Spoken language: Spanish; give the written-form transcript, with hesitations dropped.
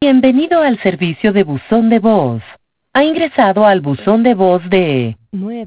Bienvenido al servicio de buzón de voz. Ha ingresado al buzón de voz de